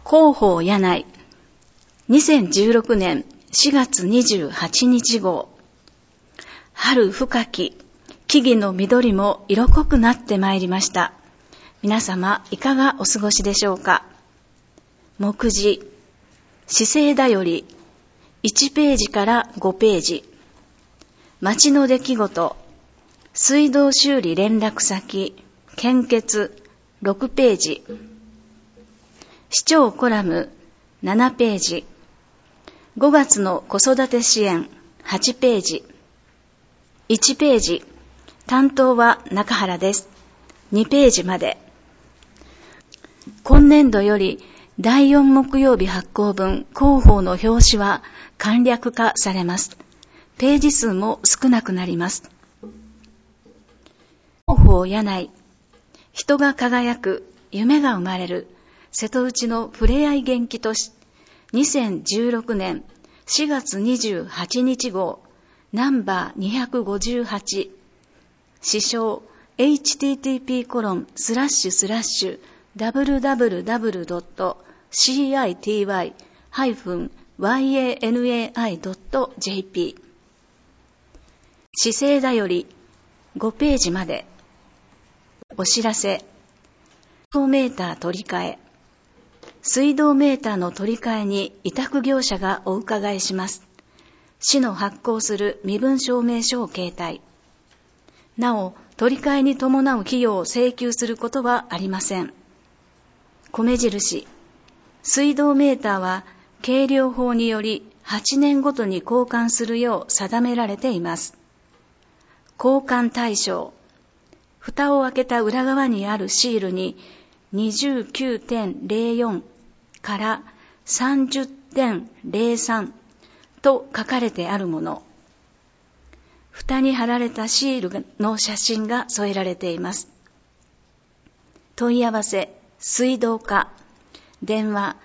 広報柳井2016年4月28日号。春深き、木々の緑も色濃くなってまいりました。皆様いかがお過ごしでしょうか。目次、市政だより1ページから5ページ。町の出来事、水道修理連絡先、献血6ページ。市長コラム7ページ。5月の子育て支援8ページ。1ページ。担当は中原です。2ページまで。今年度より第4木曜日発行分広報の表紙は簡略化されます。ページ数も少なくなります。広報柳井、人が輝く、夢が生まれる、瀬戸内のふれあい元気都市、2016年4月28日号、ナンバー258、支掌 http://www.city-yanai.jp 市政だより5ページまで。お知らせ。水道メーター取り替え。水道メーターの取り替えに委託業者がお伺いします。市の発行する身分証明書を携帯。なお、取り替えに伴う費用を請求することはありません。米印。水道メーターは計量法により8年ごとに交換するよう定められています。交換対象。蓋を開けた裏側にあるシールに 29.04 から 30.03 と書かれてあるもの。蓋に貼られたシールの写真が添えられています。問い合わせ、水道課、電話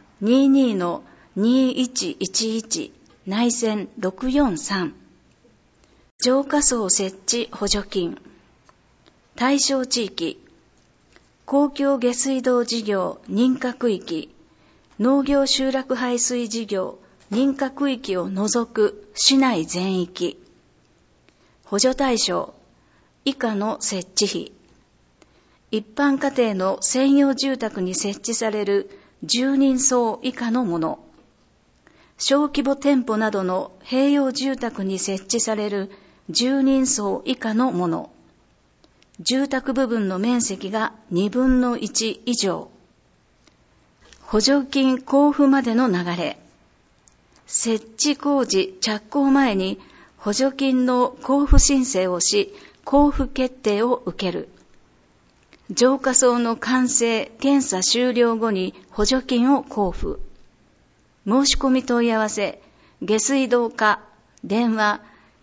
22-2111 内線643。浄化槽設置補助金。対象地域、公共下水道事業認可区域、農業集落排水事業認可区域を除く市内全域。補助対象、以下の設置費。一般家庭の専用住宅に設置される10人層以下のもの。小規模店舗などの併用住宅に設置される10人層以下のもの。住宅部分の面積が2分の1以上。補助金交付までの流れ。設置工事着工前に補助金の交付申請をし、交付決定を受ける。浄化槽の完成・検査終了後に補助金を交付。申し込み問い合わせ、下水道課、電話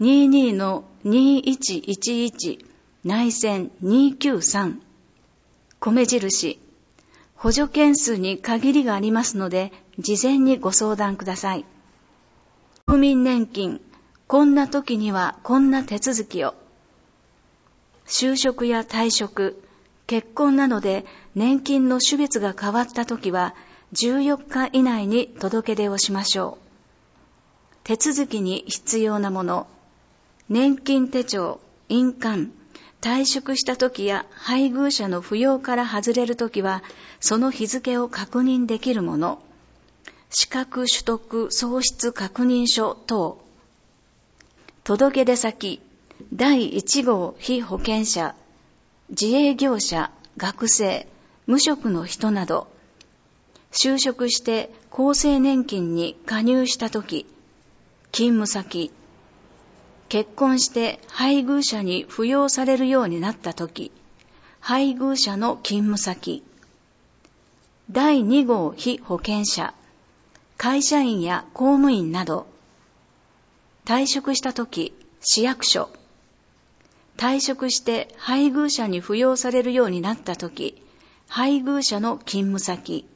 22-2111 内線293。米印。補助件数に限りがありますので、事前にご相談ください。国民年金、こんな時にはこんな手続きを。就職や退職、結婚などで年金の種別が変わった時は、14日以内に届け出をしましょう。手続きに必要なもの。年金手帳、印鑑、退職した時や配偶者の扶養から外れる時は、その日付を確認できるもの。資格取得喪失確認書等。届出先、第1号被保険者、自営業者、学生、無職の人など。就職して厚生年金に加入した時、勤務先。結婚して配偶者に扶養されるようになったとき、配偶者の勤務先。第2号被保険者、会社員や公務員など。退職したとき、市役所。退職して配偶者に扶養されるようになったとき、配偶者の勤務先。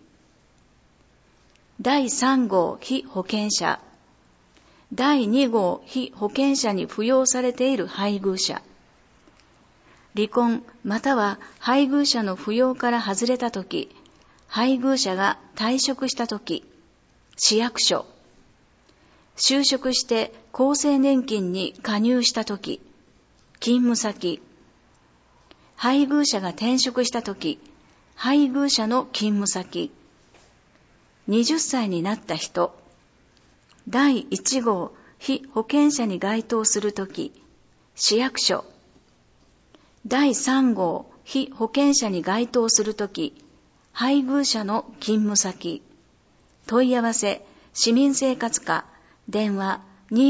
第3号被保険者。第2号被保険者に扶養されている配偶者。離婚または配偶者の扶養から外れたとき、 配偶者が退職したとき、市役所。就職して厚生年金に加入したとき、勤務先。配偶者が転職したとき、配偶者の勤務先。20歳になった人。第1号被保険者に該当するとき、市役所。第3号被保険者に該当するとき、配偶者の勤務先。問い合わせ、市民生活課、電話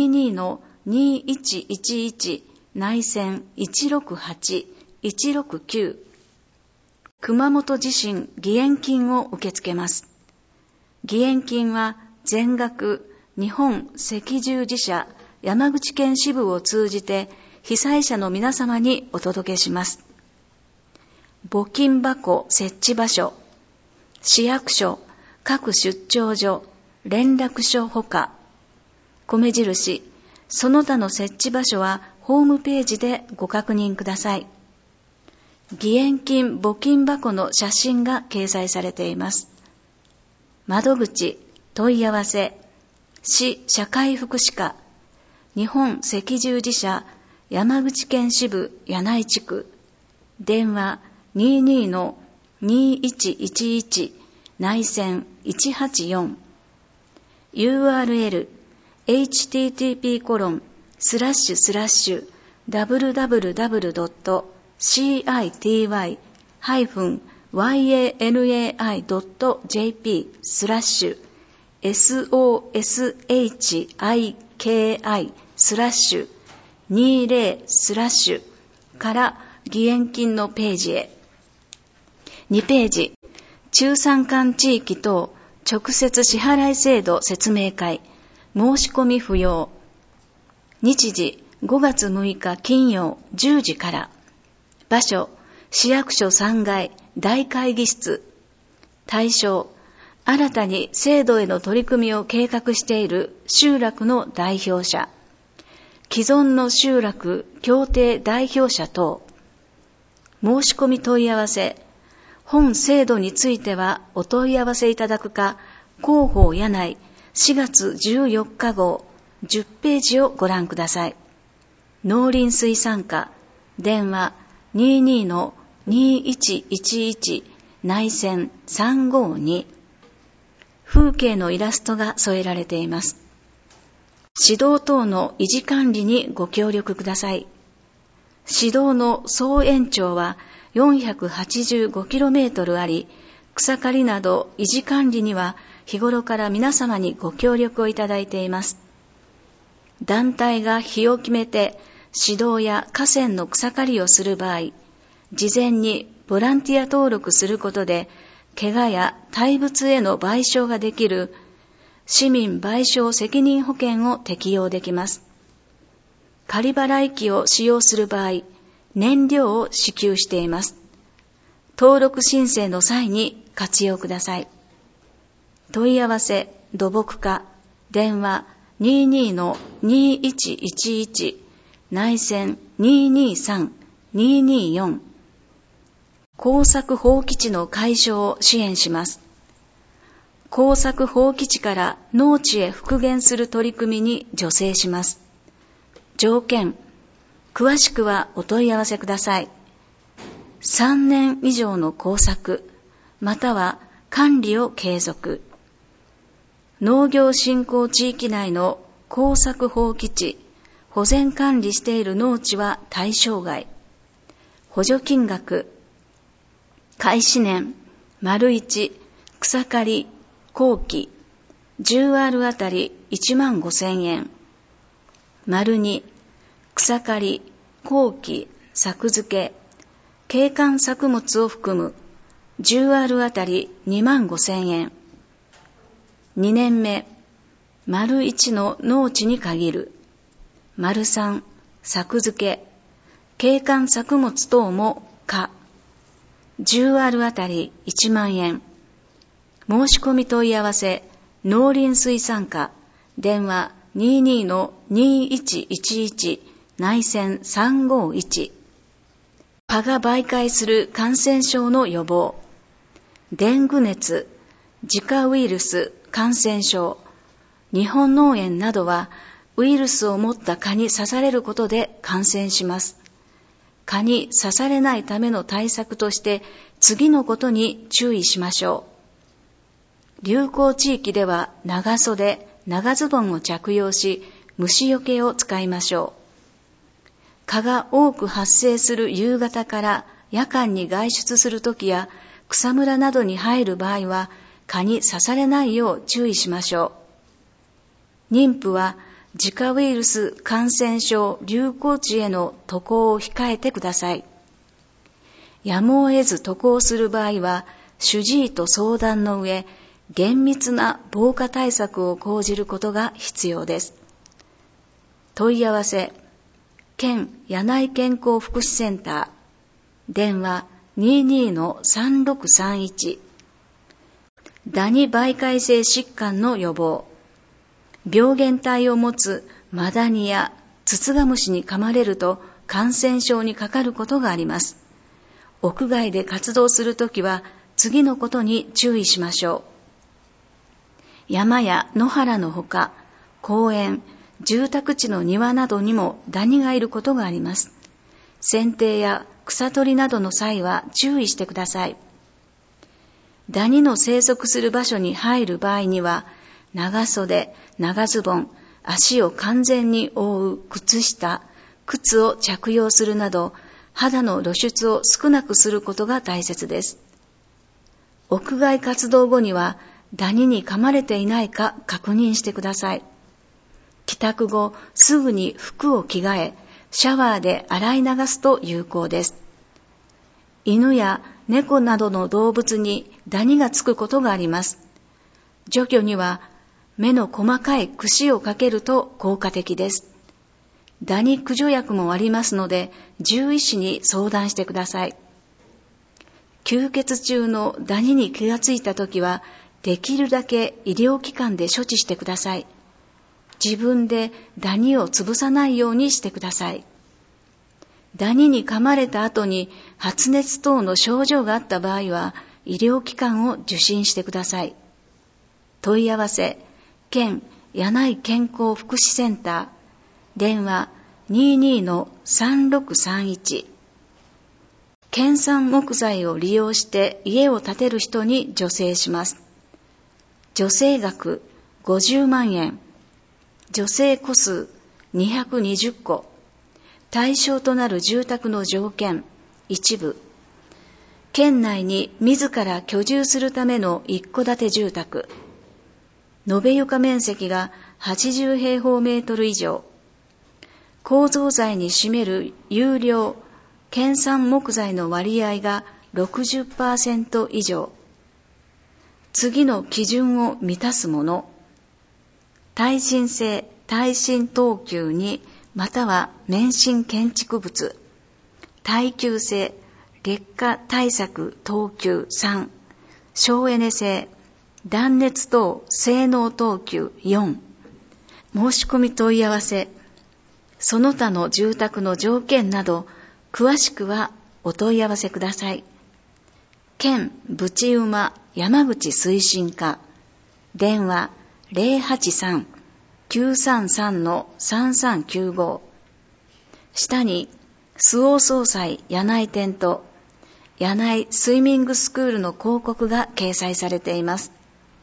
22-2111 内線 168-169。熊本地震義援金を受け付けます。義援金は全額日本赤十字社山口県支部を通じて被災者の皆様にお届けします。募金箱設置場所、市役所、各出張所、連絡所ほか、米印、その他の設置場所はホームページでご確認ください。義援金募金箱の写真が掲載されています。窓口、問い合わせ、市社会福祉課、日本赤十字社山口県支部柳井地区、電話 22-2111 内線 184。 URL http://www.city-yani.jp/20/20 から義援金のページへ。2ページ、中山間地域等直接支払い制度説明会、申し込み不要。日時5月6日金曜10時から。場所、市役所3階大会議室。対象、新たに制度への取り組みを計画している集落の代表者、既存の集落協定代表者等。申し込み問い合わせ、本制度についてはお問い合わせいただくか、広報柳井4月14日号10ページをご覧ください。農林水産課、電話 22-2111 内線352。風景のイラストが添えられています。市道等の維持管理にご協力ください。市道の総延長は 485km あり、草刈りなど維持管理には日頃から皆様にご協力をいただいています。団体が日を決めて市道や河川の草刈りをする場合、事前にボランティア登録することで、怪我や対物への賠償ができる市民賠償責任保険を適用できます。仮払い機を使用する場合、燃料を支給しています。登録申請の際に活用ください。問い合わせ、土木課、電話 22-2111 内線 223-224。耕作放棄地の解消を支援します。耕作放棄地から農地へ復元する取り組みに助成します。条件、詳しくはお問い合わせください。3年以上の耕作、または管理を継続。農業振興地域内の耕作放棄地、保全管理している農地は対象外。補助金額、開始年、丸1、草刈り、後期、10R あたり15,000円。丸2、草刈り、後期、作付け、景観作物を含む 10R あたり25,000円。2年目、丸1の農地に限る。丸3、作付け、景観作物等も可。10R あたり1万円。申し込み問い合わせ、農林水産課、電話 22-2111 内線351。蚊が媒介する感染症の予防。 デング熱、ジカウイルス感染症、日本脳炎などはウイルスを持った蚊に刺されることで感染します。蚊に刺されないための対策として次のことに注意しましょう。流行地域では長袖、長ズボンを着用し、虫よけを使いましょう。蚊が多く発生する夕方から夜間に外出するときや草むらなどに入る場合は蚊に刺されないよう注意しましょう。妊婦はジカウイルス感染症流行地への渡航を控えてください。やむを得ず渡航する場合は主治医と相談の上、厳密な防火対策を講じることが必要です。問い合わせ、県柳井健康福祉センター、電話 22-3631、ダニ媒介性疾患の予防、病原体を持つマダニやツツガムシに噛まれると感染症にかかることがあります。屋外で活動するときは次のことに注意しましょう。山や野原のほか、公園、住宅地の庭などにもダニがいることがあります。剪定や草取りなどの際は注意してください。ダニの生息する場所に入る場合には、長袖、長ズボン、足を完全に覆う靴下、靴を着用するなど、肌の露出を少なくすることが大切です。屋外活動後には、ダニに噛まれていないか確認してください。帰宅後、すぐに服を着替え、シャワーで洗い流すと有効です。犬や猫などの動物にダニがつくことがあります。除去には、目の細かい櫛をかけると効果的です。ダニ駆除薬もありますので、獣医師に相談してください。吸血中のダニに気がついたときは、できるだけ医療機関で処置してください。自分でダニを潰さないようにしてください。ダニに噛まれた後に発熱等の症状があった場合は、医療機関を受診してください。問い合わせ、県柳井健康福祉センター、電話 22-3631。県産木材を利用して家を建てる人に助成します。助成額50万円。助成戸数220戸。対象となる住宅の条件、一部。県内に自ら居住するための一戸建て住宅。延べ床面積が80平方メートル以上。構造材に占める有料、県産木材の割合が 60% 以上。次の基準を満たすもの。耐震性、耐震等級2、または免震建築物。耐久性、劣化対策等級3。省エネ性、断熱等性能等級4。申し込み問い合わせ、その他の住宅の条件など、詳しくはお問い合わせください。県ぶちうま山口推進課、電話 083-933-3395。下に、周防総裁柳井店と柳井スイミングスクールの広告が掲載されています。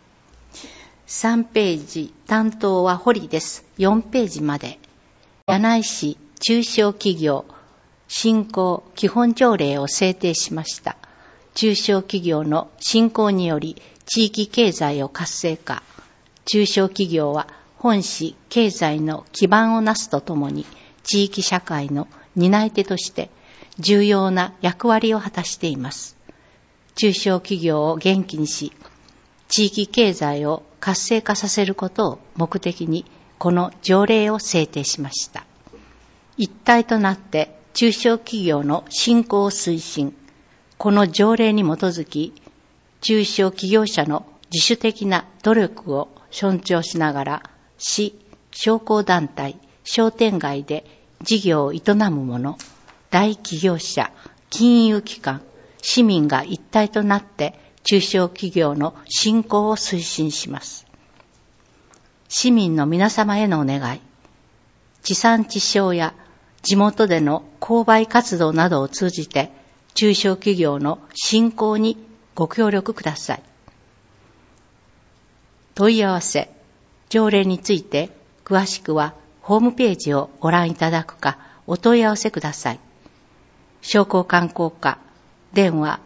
3ページ、担当は堀です。4ページまで。柳井市中小企業振興基本条例を制定しました。中小企業の振興により地域経済を活性化。中小企業は本市経済の基盤をなすとともに地域社会の担い手として重要な役割を果たしています。中小企業を元気にし、地域経済を活性化させることを目的にこの条例を制定しました。一体となって中小企業の振興を推進。この条例に基づき、中小企業者の自主的な努力を尊重しながら、市、商工団体、商店街で事業を営む者、大企業者、金融機関、市民が一体となって中小企業の振興を推進します。市民の皆様へのお願い、地産地消や地元での購買活動などを通じて中小企業の振興にご協力ください。問い合わせ、条例について詳しくはホームページをご覧いただくかお問い合わせください。商工観光課、電話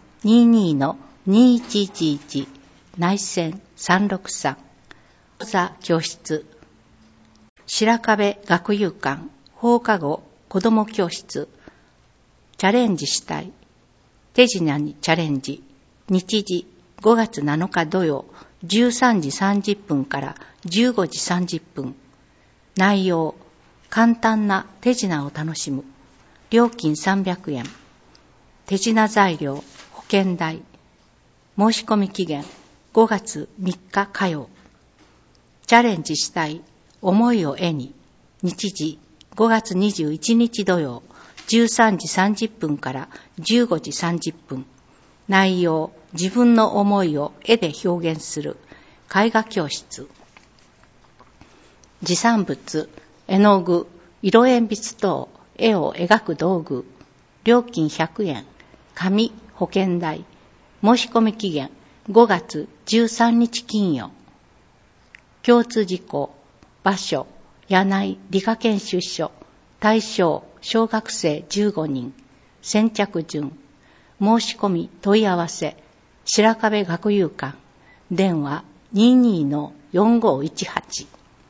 22-2111 内線363、講座教室、白壁学友館放課後子ども教室、チャレンジしたい、手品にチャレンジ、日時5月7日土曜13時30分から15時30分。内容、簡単な手品を楽しむ。料金300円。手品材料、保険代。申し込み期限、5月3日火曜。チャレンジしたい、思いを絵に。日時、5月21日土曜、13時30分から15時30分。内容、自分の思いを絵で表現する絵画教室。持参物、絵の具、色鉛筆等、絵を描く道具。料金100円。紙、保険代。申し込み期限、5月13日金曜。共通事項、場所、柳井理科研修所。対象、小学生15人。先着順。申し込み問い合わせ、白壁学友館、電話 22-4518。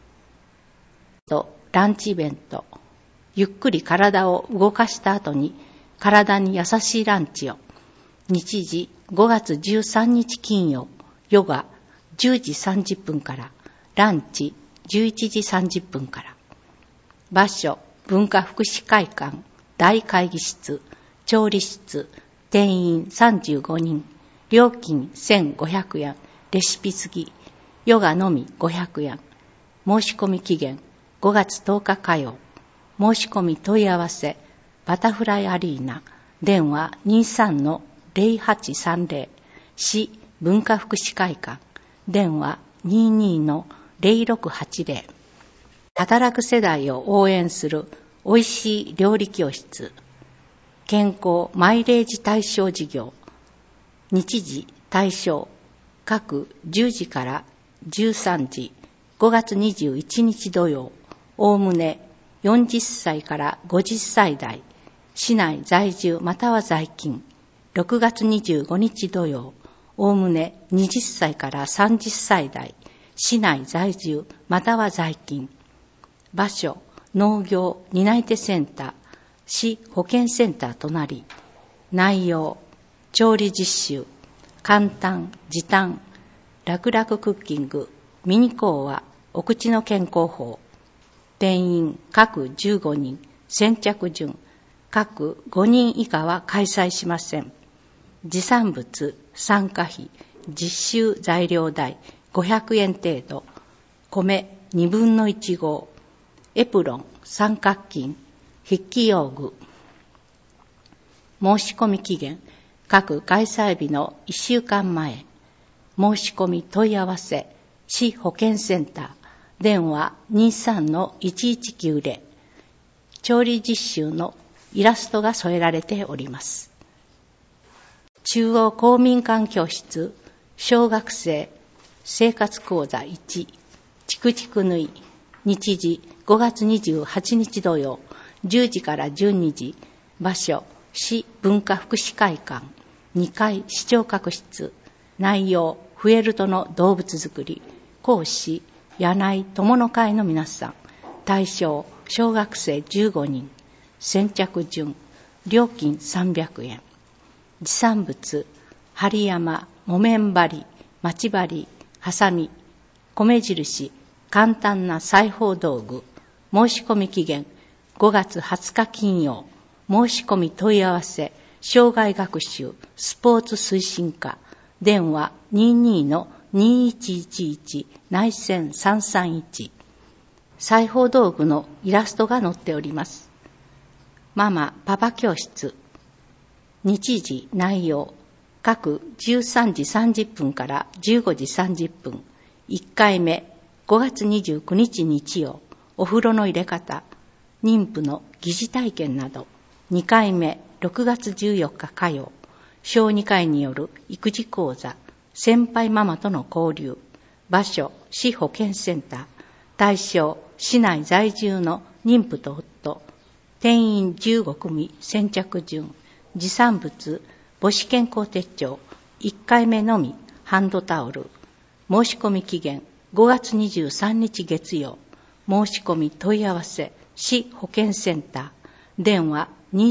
ランチイベント、ゆっくり体を動かした後に体に優しいランチを。日時5月13日金曜、ヨガ10時30分から、ランチ11時30分から。場所、文化福祉会館、大会議室、調理室、定員35人、料金1500円、レシピ付き、ヨガのみ500円。申し込み期限、5月10日火曜。申し込み問い合わせ、バタフライアリーナ、電話 23-0830、市文化福祉会館、電話 22-0680。働く世代を応援するおいしい料理教室、健康マイレージ対象事業。日時対象、各10時から13時、5月21日土曜、おおむね40歳から50歳代、市内在住または在勤。6月25日土曜、おおむね20歳から30歳代、市内在住または在勤。場所、農業担い手センター、市保健センター隣。内容、調理実習、簡単、時短、楽々クッキング、ミニ講話、お口の健康法。定員各15人、先着順、各5人以下は開催しません。持参物、参加費、実習材料代500円程度。米2分の1合、エプロン、三角巾、筆記用具。申し込み期限、各開催日の1週間前。申し込み問い合わせ、市保健センター、電話 23-1190。調理実習のイラストが添えられております。中央公民館教室、小学生生活講座1、チクチク縫い。日時5月28日土曜、10時から12時。場所、市文化福祉会館、2階視聴覚室。内容、フェルトの動物作り。講師、柳井友の会の皆さん。対象、小学生15人。先着順。料金300円。持参物、針山、木綿針、待ち針、ハサミ、米印、簡単な裁縫道具。申し込み期限、5月20日金曜。申し込み問い合わせ、障害学習、スポーツ推進課。電話 22-2111 内線331。裁縫道具のイラストが載っております。ママ、パパ教室。日時、内容。 各13時30分から15時30分。1回目、5月29日日曜、お風呂の入れ方、妊婦の疑似体験など。2回目、6月14日火曜、小児科医による育児講座、先輩ママとの交流。場所、市保健センター。対象、市内在住の妊婦と夫。定員15組、先着順。持参物、母子健康手帳。1回目のみ、ハンドタオル。申し込み期限、5月23日月曜。申し込み問い合わせ、市保健センター。電話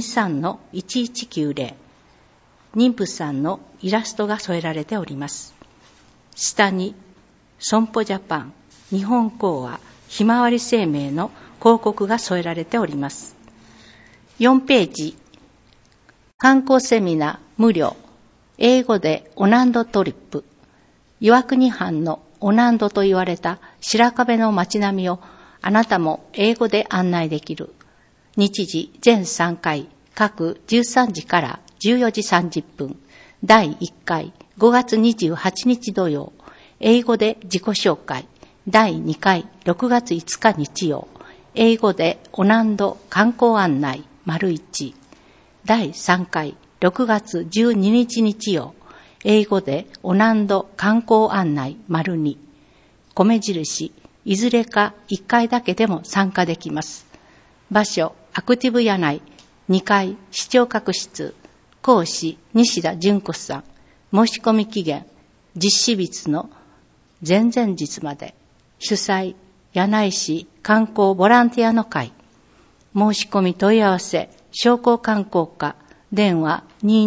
23-1190。妊婦さんのイラストが添えられております。下に、損保ジャパン、日本興亜、ひまわり生命の広告が添えられております。4ページ、観光セミナー無料、英語でオナンドトリップ。岩国藩のオナンドと言われた白壁の街並みをあなたも英語で案内できる。日時全3回、各13時から14時30分。第1回、5月28日土曜。英語で自己紹介。第2回、6月5日日曜。英語でオナンド観光案内、1。第3回、6月12日日曜。英語でオナンド観光案内、2。米印、いずれか1回だけでも参加できます。場所、アクティブ柳井、2階、視聴覚室。講師、西田純子さん。申し込み期限、実施日の前々日まで。主催、柳井市観光ボランティアの会。申し込み問い合わせ、商工観光課。電話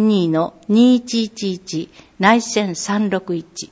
22-2111 内線361。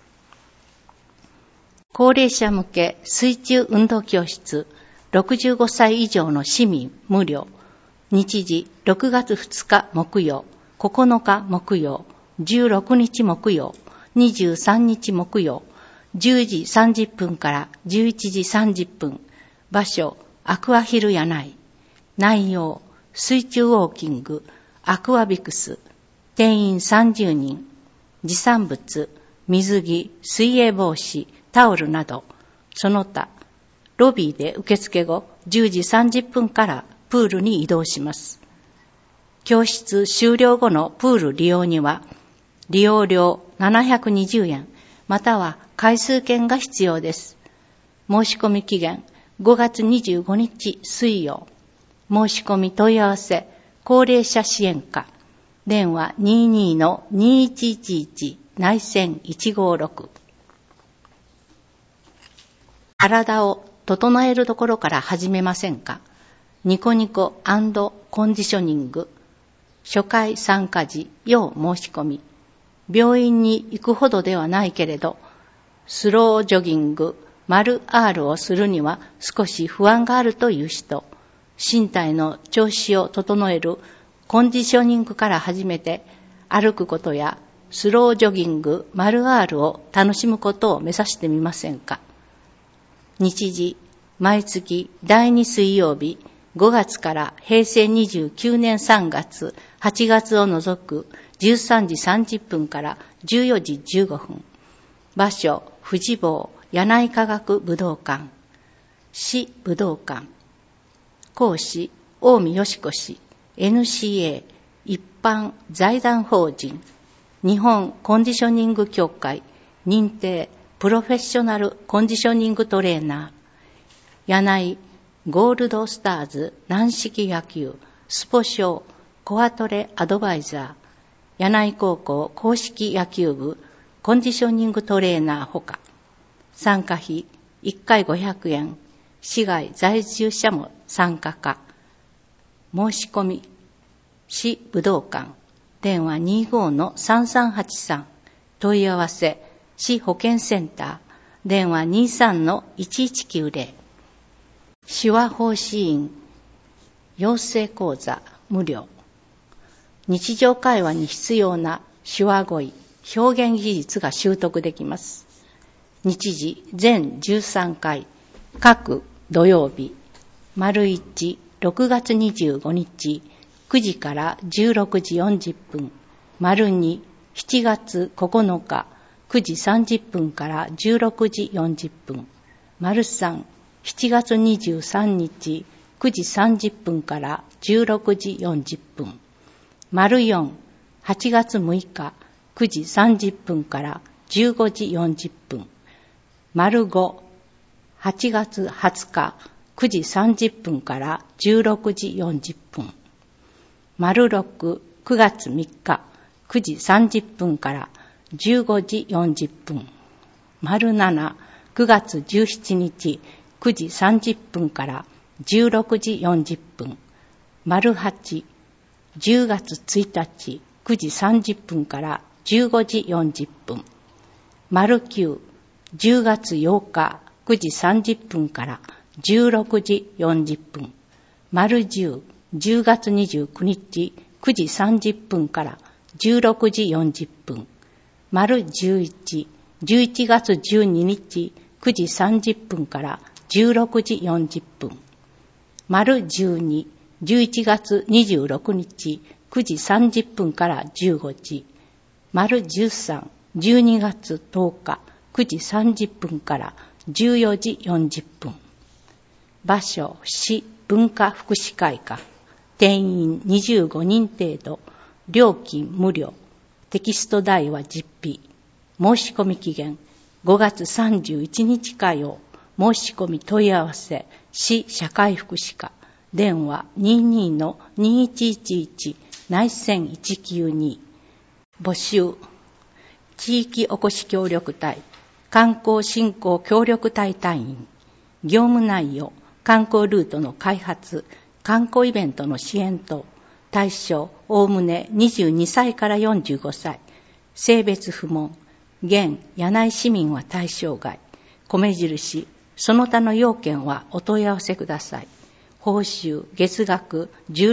高齢者向け水中運動教室、65歳以上の市民無料。日時6月2日木曜、9日木曜、16日木曜、23日木曜、10時30分から11時30分。場所、アクアヒル柳井。内容、水中ウォーキング、アクアビクス。定員30人。持参物、水着、水泳帽子、タオルなど。その他、ロビーで受付後、10時30分からプールに移動します。教室終了後のプール利用には、利用料720円、または回数券が必要です。申し込み期限、5月25日水曜。申し込み問い合わせ、高齢者支援課。電話 22-2111 内線156。体を整えるところから始めませんか？ニコニコ&コンディショニング。初回参加時、要申し込み。病院に行くほどではないけれど、スロージョギング、R をするには少し不安があるという人。身体の調子を整えるコンディショニングから始めて、歩くことやスロージョギング、R を楽しむことを目指してみませんか？日時、毎月第2水曜日、5月から平成29年3月、8月を除く13時30分から14時15分。場所、富士坊柳井科学武道館。市武道館。講師、近江よしこ氏。NCA、一般財団法人。日本コンディショニング協会。認定プロフェッショナルコンディショニングトレーナー。柳井ゴールドスターズ軟式野球スポ少コアトレアドバイザー。柳井高校公式野球部コンディショニングトレーナーほか。参加費1回500円。市外在住者も参加可。申し込み、市武道館。電話 25-3383。問い合わせ、市保健センター。電話 23-1190。手話奉仕員、養成講座無料。日常会話に必要な手話語彙、表現技術が習得できます。日時全13回、各土曜日、1、6月25日、9時から16時40分、2、 7月9日9時30分から16時40分。丸3、7月23日9時30分から16時40分。丸4、8月6日9時30分から15時40分。丸5、8月20日9時30分から16時40分。丸6、9月3日9時30分から15時40分。丸7、9月17日9時30分から16時40分。丸8、10月1日9時30分から15時40分。丸9、10月8日9時30分から16時40分。丸10、10月29日9時30分から16時40分。丸11、11月12日9時30分から16時40分。丸12、11月26日9時30分から15時。丸13、12月10日9時30分から14時40分。場所、市文化福祉会館。定員25人程度。料金無料。テキスト代は実費。申し込み期限5月31日火曜。申し込み問い合わせ市社会福祉課。電話 22-2111 内線192。募集。地域おこし協力隊観光振興協力隊隊員。業務内容、観光ルートの開発、観光イベントの支援等。対象、おおむね22歳から45歳。性別不問。現、柳井市民は対象外。米印、その他の要件はお問い合わせください。報酬、月額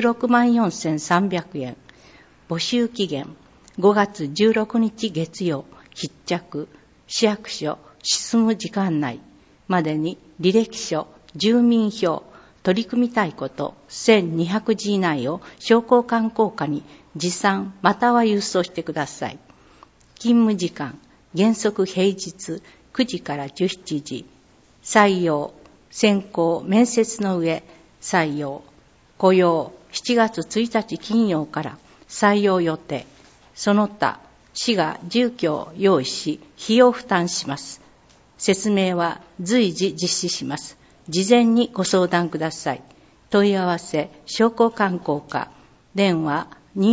164,300円。募集期限、5月16日月曜、必着。市役所、執務時間内までに履歴書、住民票、取り組みたいこと1200字以内を商工観光課に持参または郵送してください。勤務時間、原則平日9時から17時。採用、選考、面接の上、採用。雇用、7月1日金曜から採用予定。その他、市が住居を用意し、費用負担します。説明は随時実施します。事前にご相談ください。問い合わせ、商工観光課。電話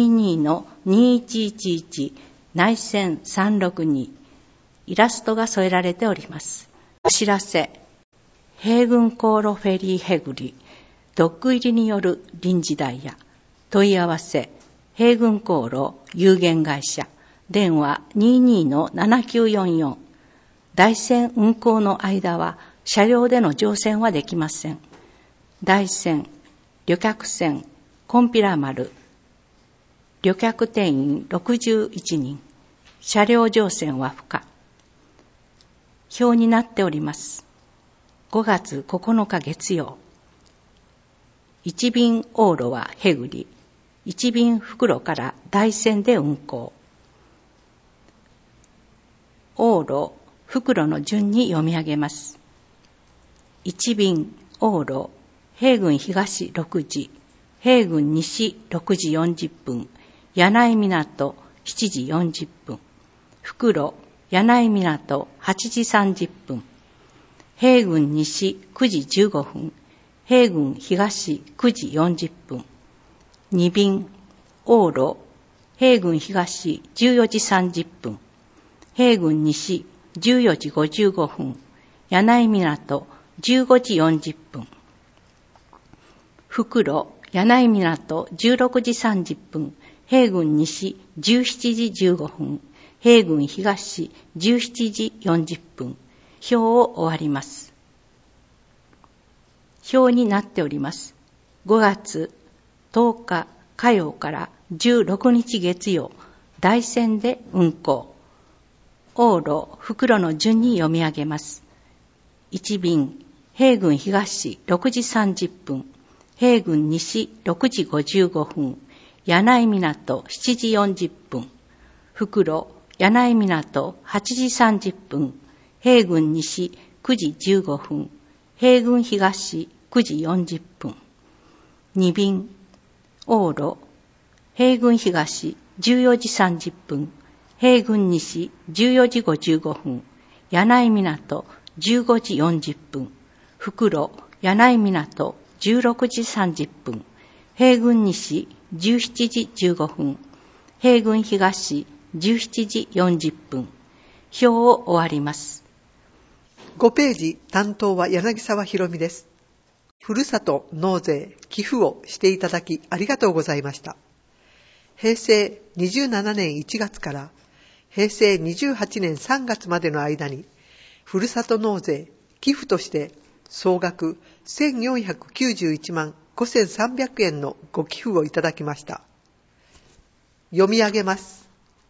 22-2111 内線362。イラストが添えられております。お知らせ。平郡航路フェリーへぐり、ドック入りによる臨時ダイヤ。問い合わせ、平郡航路有限会社。電話 22-7944。台線運行の間は車両での乗船はできません。台線、旅客船、コンピラ丸。旅客定員61人。車両乗船は不可。表になっております。5月9日月曜。一便往路はへぐり。一便袋から台線で運行。往路、袋の順に読み上げます。一便往路、平郡東6時、平郡西6時40分、柳井港7時40分、袋、柳井港8時30分、平郡西9時15分、平郡東9時40分、二便、往路、平郡東14時30分、平郡西14時55分、柳井港15時40分、袋、柳井港16時30分、平郡西17時15分、平郡東17時40分、表を終わります。表になっております。5月10日火曜から16日月曜、台線で運行。往路、袋の順に読み上げます。一便、平郡東6時30分、平郡西6時55分、柳井港7時40分、 袋、柳井港8時30分、平郡西9時15分、平郡東9時40分。2便、往路、平郡東14時30分、平郡西14時55分、柳井港15時40分、袋、柳井港16時30分、平郡西17時15分、平郡東17時40分。表を終わります。 5ページ担当は柳沢ひろみです。ふるさと納税寄付をしていただきありがとうございました。平成27年1月から平成28年3月までの間にふるさと納税寄付として総額1491万5300円のご寄付をいただきました。読み上げます。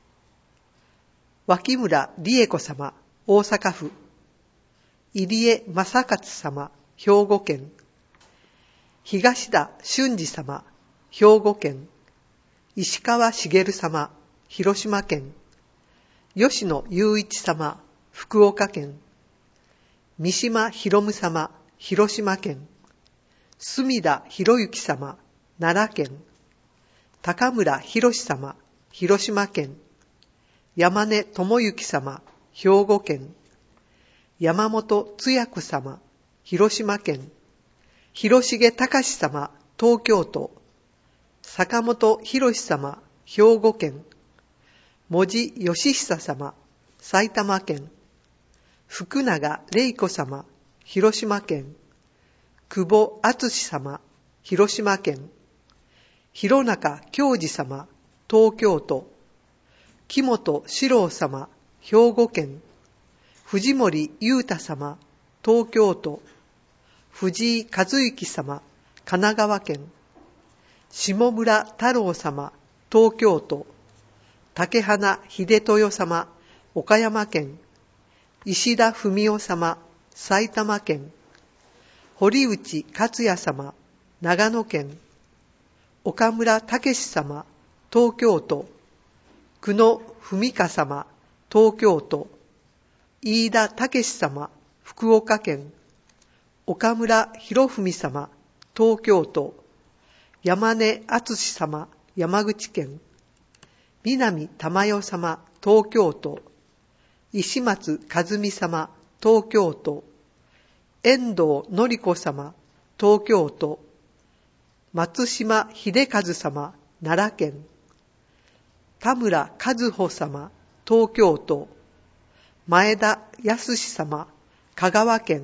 脇村理恵子様、大阪府。入江正勝様、兵庫県。東田俊二様、兵庫県。石川茂様、広島県。吉野雄一様、福岡県。三島博夢様、広島県。隅田博之様、奈良県。高村博様、広島県。山根智之様、兵庫県。山本つや子様、広島県。広重隆様、東京都。坂本博様、兵庫県。門司義久様、埼玉県。福永玲子様、広島県。久保敦様、広島県。弘中京二様、東京都。木本四郎様、兵庫県。藤森裕太様、東京都。藤井和之様、神奈川県。下村太郎様、東京都。竹花秀豊様、岡山県。石田文夫様、埼玉県。堀内克也様、長野県。岡村武史様、東京都。久野文香様、東京都。飯田武史様、福岡県。岡村博文様、東京都。山根敦様、山口県。南玉代様、東京都。石松和美様、東京都。遠藤典子様、東京都。松島秀和様、奈良県。田村和穂様、東京都。前田康様、香川県。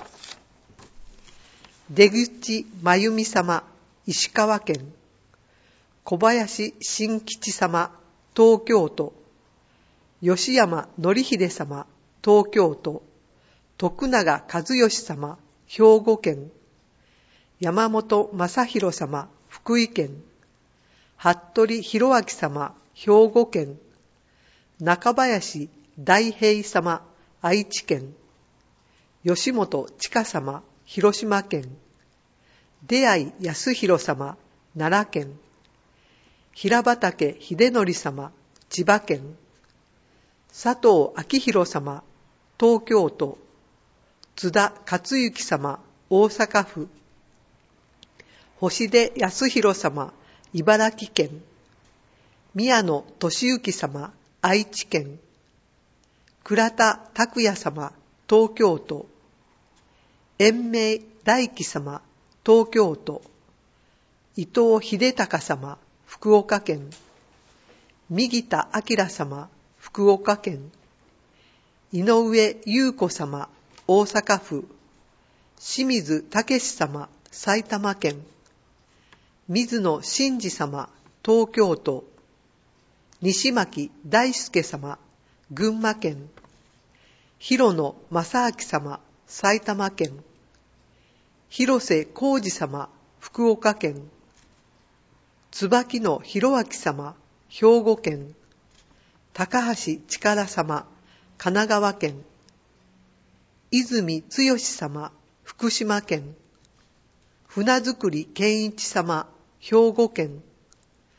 出口真由美様、石川県。小林新吉様、東京都。吉山則秀様、東京都。徳永和義様、兵庫県。山本正弘様、福井県。服部博明様、兵庫県。中林大平様、愛知県。吉本千佳様、広島県。出会康弘様、奈良県。平畠秀則様、千葉県。佐藤明弘様、東京都。津田克之様、大阪府。星出康弘様、茨城県。宮野俊之様、愛知県。倉田拓也様、東京都。延命大輝様、東京都。伊藤秀隆様、福岡県。右田明様、福岡県。井上優子様、大阪府。清水武様、埼玉県。水野真二様、東京都。西巻大輔様、群馬県。広野正明様、埼玉県。広瀬浩二様、福岡県。椿野博明様、兵庫県。高橋力様、神奈川県。泉剛様、福島県。船造健一様、兵庫県。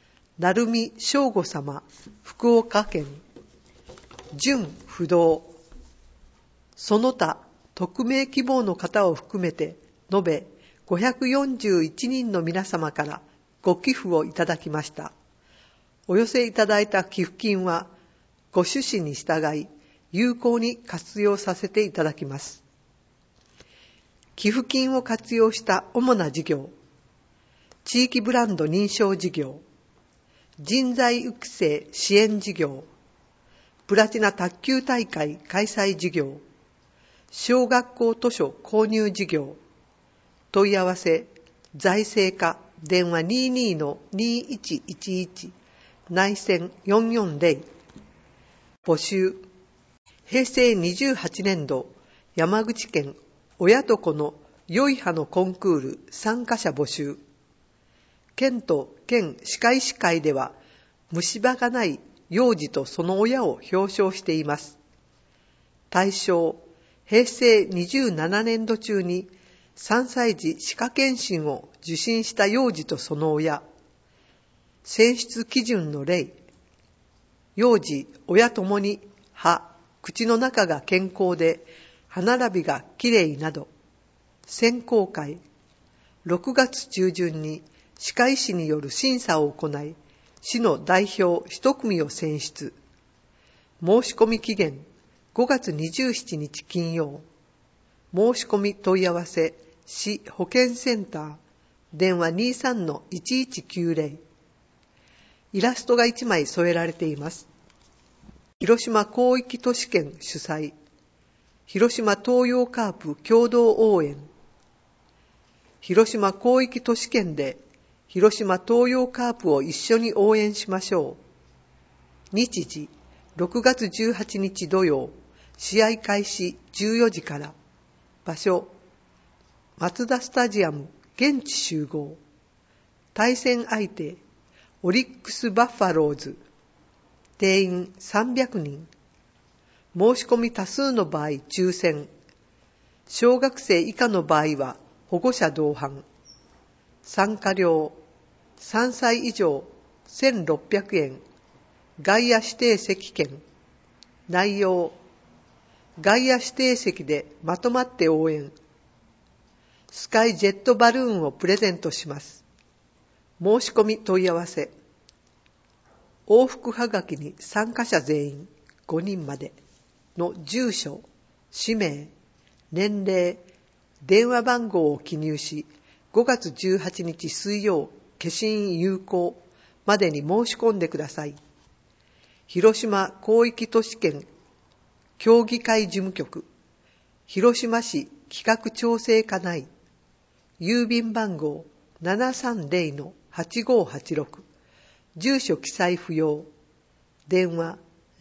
成海正吾様、福岡県。準不動。その他、匿名希望の方を含めて、延べ541人の皆様からご寄付をいただきました。お寄せいただいた寄付金は、ご趣旨に従い、有効に活用させていただきます。寄付金を活用した主な事業、地域ブランド認証事業、人材育成支援事業、プラチナ卓球大会開催事業、小学校図書購入事業、問い合わせ、財政課、電話 22-2111、内線440、募集、平成28年度、山口県親と子の良い歯のコンクール参加者募集。県と県歯科医師会では、虫歯がない幼児とその親を表彰しています。対象、平成27年度中に3歳児歯科検診を受診した幼児とその親。選出基準の例。幼児、親ともに歯、口の中が健康で歯並びがきれいなど。選考会。6月中旬に歯科医師による審査を行い、市の代表1組を選出。申し込み期限5月27日金曜。申し込み問い合わせ、市保健センター、電話 23-1190。イラストが1枚添えられています。広島広域都市圏主催、広島東洋カープ共同応援。広島広域都市圏で広島東洋カープを一緒に応援しましょう。日時、6月18日土曜、試合開始14時から。場所、マツダスタジアム現地集合。対戦相手、オリックスバファローズ。定員300人。申し込み多数の場合抽選。小学生以下の場合は保護者同伴。参加料、3歳以上1600円。外野指定席券。内容、外野指定席でまとまって応援。スカイジェットバルーンをプレゼントします。申し込み問い合わせ。往復はがきに参加者全員5人までの住所、氏名、年齢、電話番号を記入し、5月18日水曜、消印有効までに申し込んでください。広島広域都市圏協議会事務局、広島市企画調整課内、郵便番号 730-8586、住所記載不要、電話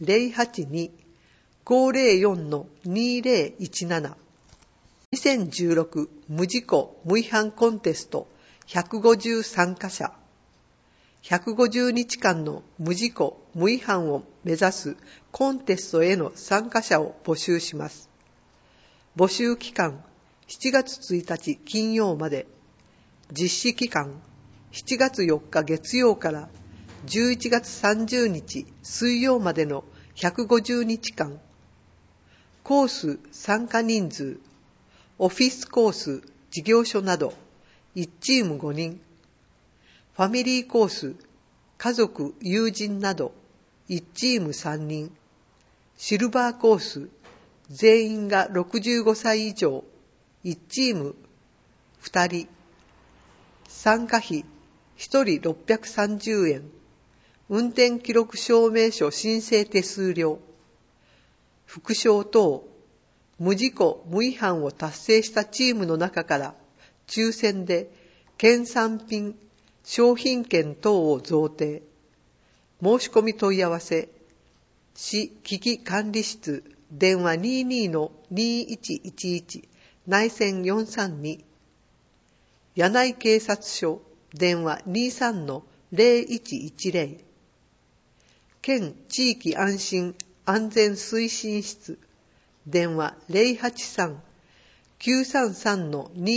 082-504-2017、2016無事故無違反コンテスト150参加者、150日間の無事故無違反を目指すコンテストへの参加者を募集します。募集期間7月1日金曜まで、実施期間7月4日月曜から11月30日水曜までの150日間。コース参加人数、オフィスコース、事業所など1チーム5人。ファミリーコース、家族、友人など1チーム3人。シルバーコース、全員が65歳以上1チーム2人。参加費1人630円。運転記録証明書申請手数料。副賞等、無事故無違反を達成したチームの中から抽選で県産品、商品券等を贈呈。申し込み問い合わせ、市危機管理室、電話 22-2111、内線432、柳井警察署、電話 23-0110、県地域安心安全推進室、電話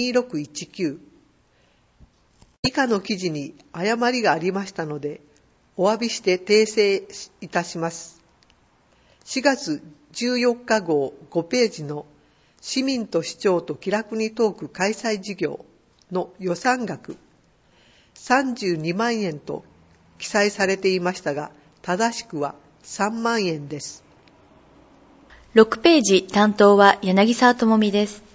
083-933-2619。以下の記事に誤りがありましたので、 お詫びして訂正いたします。4月14日号5ページの市民と市長と気楽にトーク開催事業の予算額32万円と記載されていましたが、正しくは3万円です。 6ページ担当は柳沢智美です。